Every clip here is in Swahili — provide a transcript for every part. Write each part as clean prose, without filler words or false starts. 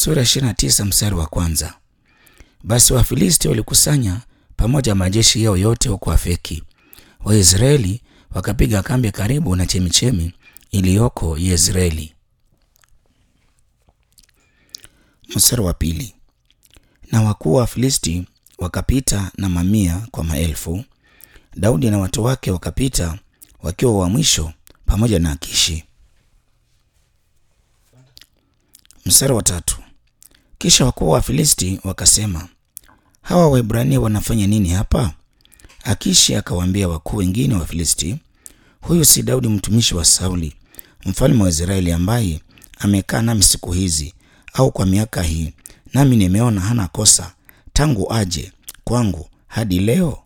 Sura 29 mstari wa kwanza. Basi Wafilisti walikusanya pamoja majeshi yao yote huko Afeki. Waisraeli wakapiga kambi karibu na chemichemi iliyoko Yezreeli. Mstari wa pili. Na wakuu wa Wafilisti wakapita na mamia kwa maelfu. Daudi na watu wake wakapita wakiwa wa mwisho pamoja na Akishi. Mstari wa tatu. Kisha wakuu wa Wafilisti wakasema, hawa Waebrania wanafanya nini hapa? Akishi akawaambia wakuu wengine wa Wafilisti, huyu si Daudi mtumishi wa Sauli, mfalme wa Israeli, ambaye amekaa nami siku hizi au kwa miaka hii, nami nimeona hana kosa tangu aje kwangu hadi leo?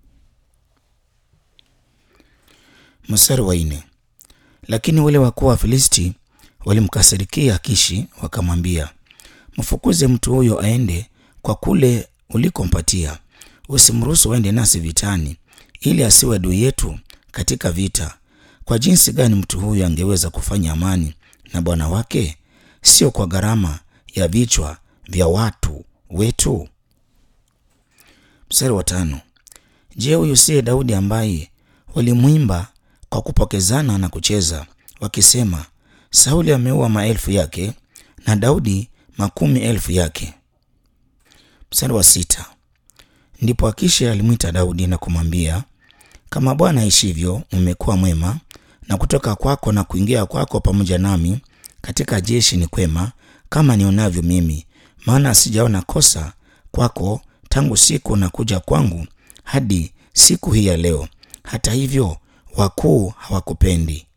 Mstari wa nne. Lakini wale wakuu wa Wafilisti walimkasirikia Akishi, wakamwambia, mfukuze mtu huyo aende kwa kule ulikompatia, usimruhusu aende nasi vitani, ili asiwe adui yetu katika vita. Kwa jinsi gani mtu huyo angeweza kufanya amani na bwana wake, sio kwa gharama ya vichwa vya watu wetu? Mstari wa tano. Je, huyu siye Daudi ambaye walimwimba kwa kupokezana na kucheza wakisema, Sauli ameua maelfu yake na Daudi 10,000 yake? Mstari wa sita. Ndipo Akishi alimwita Daudi na kumwambia, kama Bwana aishivyo, umekuwa mwema, na kutoka kwako na kuingia kwako pamoja nami katika jeshi ni kwema, kama nionavyo mimi, maana sijaona kosa kwako tangu siku na kuja kwangu hadi siku hii ya leo. Hata hivyo wakuu hawakupendi.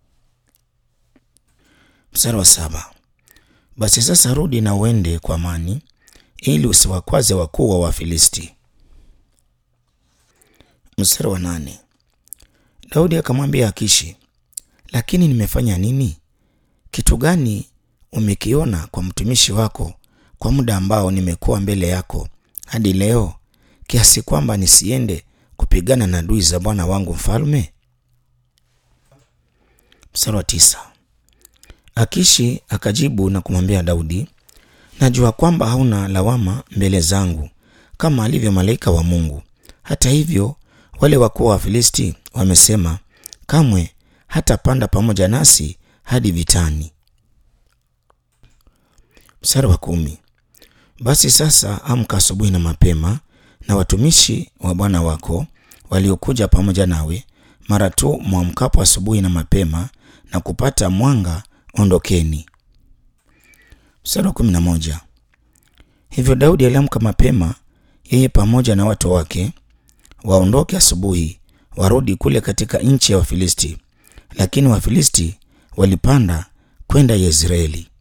Mstari wa saba. Basi sasa rudi na uende kwa amani, ili usiwakwaze wakuu wa Wafilisti. Mstari wa nane. Daudi akamwambia Akishi, lakini nimefanya nini? Kitu gani umekiona kwa mtumishi wako kwa muda ambao nimekuwa mbele yako hadi leo, kiasi kwamba nisiende kupigana na adui za bwana wangu mfalme? Mstari wa tisa. Akishi akajibu na kumwambia Daudi, najua kwamba hauna lawama mbele zangu kama alivyo malaika wa Mungu. Hata hivyo wale wakuu wa Wafilisti wamesema, kamwe hatapanda pamoja nasi hadi vitani. Mstari wa 10. Basi sasa amka asubuhi na mapema, na watumishi wa bwana wako waliokuja pamoja nawe, mara tu mwamkapo asubuhi na mapema na kupata mwanga, ondokeni. Mstari wa 11. Hivyo Daudi aliamka mapema, yeye pamoja na watu wake, waondoke asubuhi warudi kule katika nchi ya Wafilisti. Lakini Wafilisti walipanda kwenda Yezreeli.